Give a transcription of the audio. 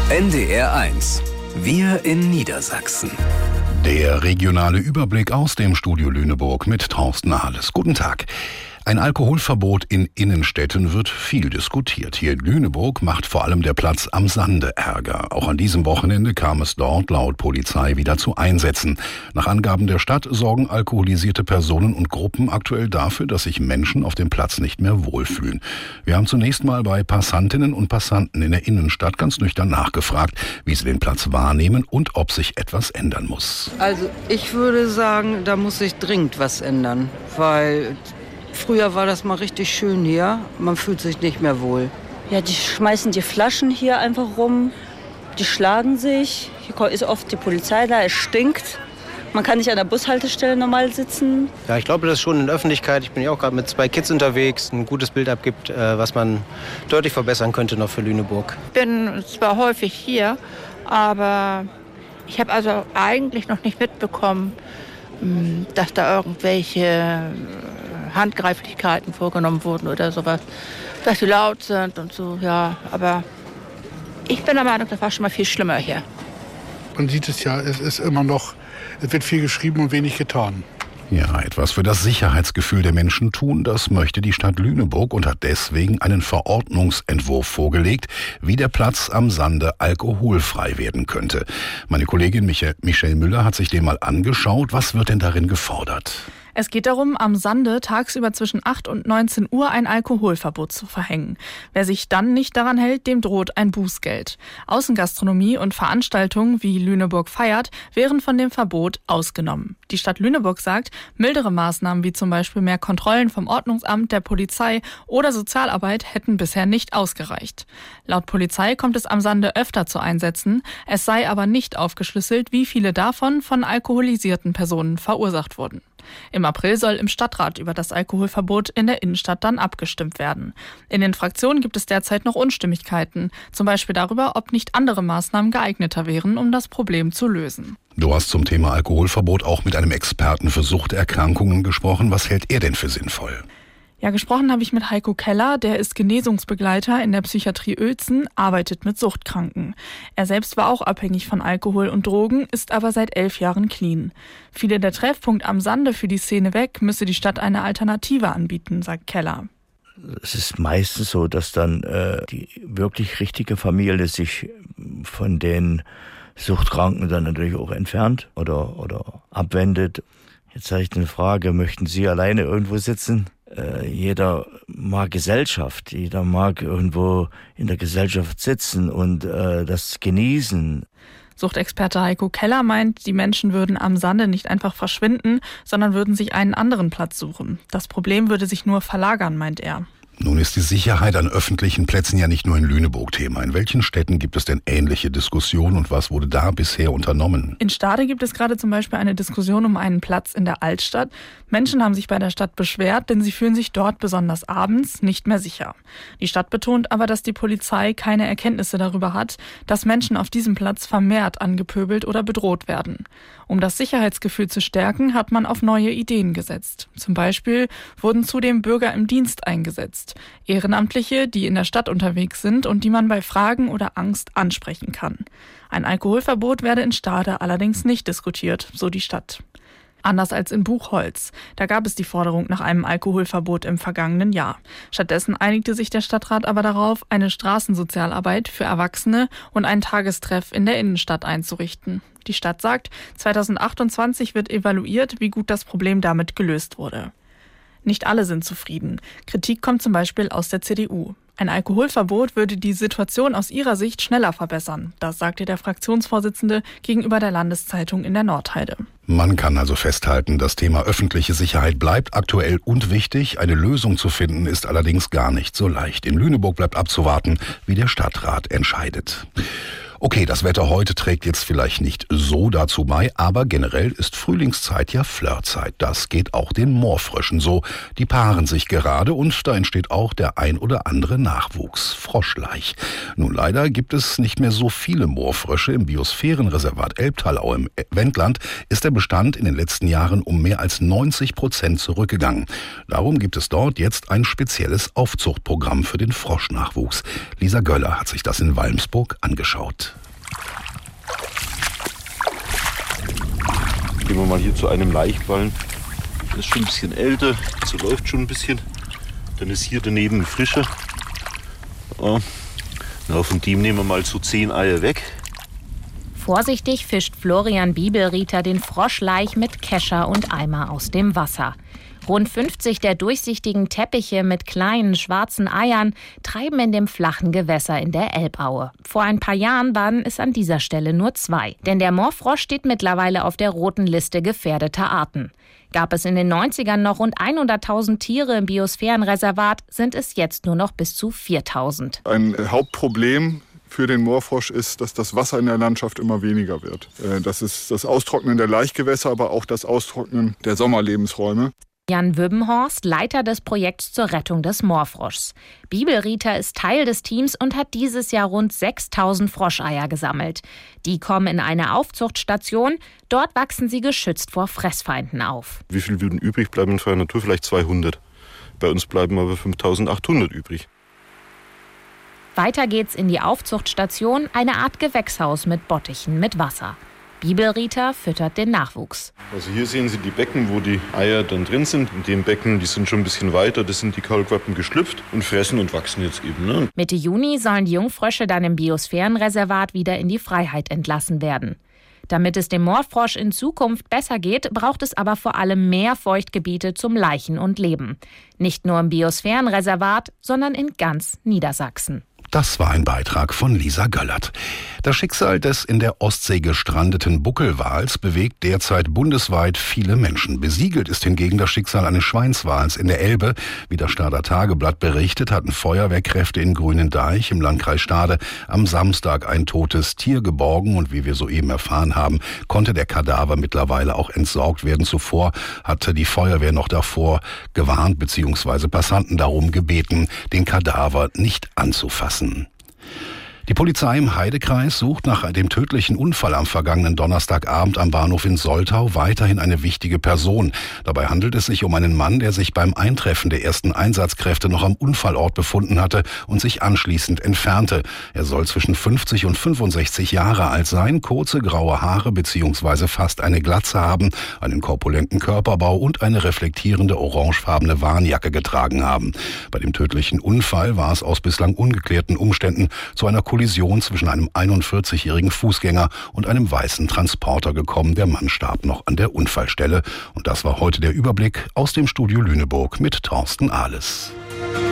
NDR 1. Wir in Niedersachsen. Der regionale Überblick aus dem Studio Lüneburg mit Thorsten Nahles. Guten Tag. Ein Alkoholverbot in Innenstädten wird viel diskutiert. Hier in Lüneburg macht vor allem der Platz am Sande Ärger. Auch an diesem Wochenende kam es dort laut Polizei wieder zu Einsätzen. Nach Angaben der Stadt sorgen alkoholisierte Personen und Gruppen aktuell dafür, dass sich Menschen auf dem Platz nicht mehr wohlfühlen. Wir haben zunächst mal bei Passantinnen und Passanten in der Innenstadt ganz nüchtern nachgefragt, wie sie den Platz wahrnehmen und ob sich etwas ändern muss. Also ich würde sagen, da muss sich dringend was ändern, weil früher war das mal richtig schön hier. Man fühlt sich nicht mehr wohl. Ja, die schmeißen die Flaschen hier einfach rum. Die schlagen sich. Hier ist oft die Polizei da. Es stinkt. Man kann nicht an der Bushaltestelle normal sitzen. Ja, ich glaube, dass schon in der Öffentlichkeit, ich bin ja auch gerade mit 2 Kids unterwegs, ein gutes Bild abgibt, was man deutlich verbessern könnte noch für Lüneburg. Ich bin zwar häufig hier, aber ich habe also eigentlich noch nicht mitbekommen, dass da irgendwelche Handgreiflichkeiten vorgenommen wurden oder sowas, dass sie laut sind und so, ja. Aber ich bin der Meinung, das war schon mal viel schlimmer hier. Man sieht es ja, es wird viel geschrieben und wenig getan. Ja, etwas für das Sicherheitsgefühl der Menschen tun, das möchte die Stadt Lüneburg und hat deswegen einen Verordnungsentwurf vorgelegt, wie der Platz am Sande alkoholfrei werden könnte. Meine Kollegin Michelle Müller hat sich den mal angeschaut. Was wird denn darin gefordert? Es geht darum, am Sande tagsüber zwischen 8 und 19 Uhr ein Alkoholverbot zu verhängen. Wer sich dann nicht daran hält, dem droht ein Bußgeld. Außengastronomie und Veranstaltungen wie Lüneburg feiert wären von dem Verbot ausgenommen. Die Stadt Lüneburg sagt, mildere Maßnahmen wie zum Beispiel mehr Kontrollen vom Ordnungsamt, der Polizei oder Sozialarbeit hätten bisher nicht ausgereicht. Laut Polizei kommt es am Sande öfter zu Einsätzen. Es sei aber nicht aufgeschlüsselt, wie viele davon von alkoholisierten Personen verursacht wurden. Im April soll im Stadtrat über das Alkoholverbot in der Innenstadt dann abgestimmt werden. In den Fraktionen gibt es derzeit noch Unstimmigkeiten, zum Beispiel darüber, ob nicht andere Maßnahmen geeigneter wären, um das Problem zu lösen. Du hast zum Thema Alkoholverbot auch mit einem Experten für Suchterkrankungen gesprochen. Was hält er denn für sinnvoll? Ja, gesprochen habe ich mit Heiko Keller, der ist Genesungsbegleiter in der Psychiatrie Uelzen, arbeitet mit Suchtkranken. Er selbst war auch abhängig von Alkohol und Drogen, ist aber seit 11 Jahren clean. Viele der Treffpunkt am Sande für die Szene weg, müsse die Stadt eine Alternative anbieten, sagt Keller. Es ist meistens so, dass dann die wirklich richtige Familie sich von den Suchtkranken dann natürlich auch entfernt oder abwendet. Jetzt habe ich eine Frage, möchten Sie alleine irgendwo sitzen? Jeder mag Gesellschaft, jeder mag irgendwo in der Gesellschaft sitzen und das genießen. Suchtexperte Heiko Keller meint, die Menschen würden am Sande nicht einfach verschwinden, sondern würden sich einen anderen Platz suchen. Das Problem würde sich nur verlagern, meint er. Nun ist die Sicherheit an öffentlichen Plätzen ja nicht nur in Lüneburg Thema. In welchen Städten gibt es denn ähnliche Diskussionen und was wurde da bisher unternommen? In Stade gibt es gerade zum Beispiel eine Diskussion um einen Platz in der Altstadt. Menschen haben sich bei der Stadt beschwert, denn sie fühlen sich dort besonders abends nicht mehr sicher. Die Stadt betont aber, dass die Polizei keine Erkenntnisse darüber hat, dass Menschen auf diesem Platz vermehrt angepöbelt oder bedroht werden. Um das Sicherheitsgefühl zu stärken, hat man auf neue Ideen gesetzt. Zum Beispiel wurden zudem Bürger im Dienst eingesetzt. Ehrenamtliche, die in der Stadt unterwegs sind und die man bei Fragen oder Angst ansprechen kann. Ein Alkoholverbot werde in Stade allerdings nicht diskutiert, so die Stadt. Anders als in Buchholz. Da gab es die Forderung nach einem Alkoholverbot im vergangenen Jahr. Stattdessen einigte sich der Stadtrat aber darauf, eine Straßensozialarbeit für Erwachsene und einen Tagestreff in der Innenstadt einzurichten. Die Stadt sagt, 2028 wird evaluiert, wie gut das Problem damit gelöst wurde. Nicht alle sind zufrieden. Kritik kommt zum Beispiel aus der CDU. Ein Alkoholverbot würde die Situation aus ihrer Sicht schneller verbessern. Das sagte der Fraktionsvorsitzende gegenüber der Landeszeitung in der Nordheide. Man kann also festhalten, das Thema öffentliche Sicherheit bleibt aktuell und wichtig. Eine Lösung zu finden ist allerdings gar nicht so leicht. In Lüneburg bleibt abzuwarten, wie der Stadtrat entscheidet. Okay, das Wetter heute trägt jetzt vielleicht nicht so dazu bei, aber generell ist Frühlingszeit ja Flirtzeit. Das geht auch den Moorfröschen so. Die paaren sich gerade und da entsteht auch der ein oder andere Nachwuchs. Froschlaich. Nun leider gibt es nicht mehr so viele Moorfrösche. Im Biosphärenreservat Elbtalau im Wendland ist der Bestand in den letzten Jahren um mehr als 90% zurückgegangen. Darum gibt es dort jetzt ein spezielles Aufzuchtprogramm für den Froschnachwuchs. Lisa Göller hat sich das in Walmsburg angeschaut. Gehen wir mal hier zu einem Laichballen. Der ist schon ein bisschen älter, so läuft schon ein bisschen. Dann ist hier daneben ein frischer. Von dem nehmen wir mal so 10 Eier weg. Vorsichtig fischt Florian Bibelrieter den Froschlaich mit Kescher und Eimer aus dem Wasser. Rund 50 der durchsichtigen Teppiche mit kleinen schwarzen Eiern treiben in dem flachen Gewässer in der Elbaue. Vor ein paar Jahren waren es an dieser Stelle nur 2. Denn der Moorfrosch steht mittlerweile auf der roten Liste gefährdeter Arten. Gab es in den 90ern noch rund 100.000 Tiere im Biosphärenreservat, sind es jetzt nur noch bis zu 4.000. Ein Hauptproblem für den Moorfrosch ist, dass das Wasser in der Landschaft immer weniger wird. Das ist das Austrocknen der Laichgewässer, aber auch das Austrocknen der Sommerlebensräume. Jan Wübbenhorst, Leiter des Projekts zur Rettung des Moorfroschs. Bibelrieter ist Teil des Teams und hat dieses Jahr rund 6.000 Froscheier gesammelt. Die kommen in eine Aufzuchtstation. Dort wachsen sie geschützt vor Fressfeinden auf. Wie viel würden übrig bleiben in freier Natur? Vielleicht 200. Bei uns bleiben aber 5.800 übrig. Weiter geht's in die Aufzuchtstation, eine Art Gewächshaus mit Bottichen mit Wasser. Bibelrieter füttert den Nachwuchs. Also hier sehen Sie die Becken, wo die Eier dann drin sind. In dem Becken, die sind schon ein bisschen weiter, das sind die Kaulquappen geschlüpft und fressen und wachsen jetzt eben. Ne? Mitte Juni sollen die Jungfrösche dann im Biosphärenreservat wieder in die Freiheit entlassen werden. Damit es dem Moorfrosch in Zukunft besser geht, braucht es aber vor allem mehr Feuchtgebiete zum Laichen und Leben. Nicht nur im Biosphärenreservat, sondern in ganz Niedersachsen. Das war ein Beitrag von Lisa Göllert. Das Schicksal des in der Ostsee gestrandeten Buckelwals bewegt derzeit bundesweit viele Menschen. Besiegelt ist hingegen das Schicksal eines Schweinswals in der Elbe. Wie das Stader Tageblatt berichtet, hatten Feuerwehrkräfte in Grünendeich im Landkreis Stade am Samstag ein totes Tier geborgen. Und wie wir soeben erfahren haben, konnte der Kadaver mittlerweile auch entsorgt werden. Zuvor hatte die Feuerwehr noch davor gewarnt bzw. Passanten darum gebeten, den Kadaver nicht anzufassen. Die Polizei im Heidekreis sucht nach dem tödlichen Unfall am vergangenen Donnerstagabend am Bahnhof in Soltau weiterhin eine wichtige Person. Dabei handelt es sich um einen Mann, der sich beim Eintreffen der ersten Einsatzkräfte noch am Unfallort befunden hatte und sich anschließend entfernte. Er soll zwischen 50 und 65 Jahre alt sein, kurze graue Haare bzw. fast eine Glatze haben, einen korpulenten Körperbau und eine reflektierende orangefarbene Warnjacke getragen haben. Bei dem tödlichen Unfall war es aus bislang ungeklärten Umständen zu einer Kollision zwischen einem 41-jährigen Fußgänger und einem weißen Transporter gekommen. Der Mann starb noch an der Unfallstelle. Und das war heute der Überblick aus dem Studio Lüneburg mit Thorsten Ahles.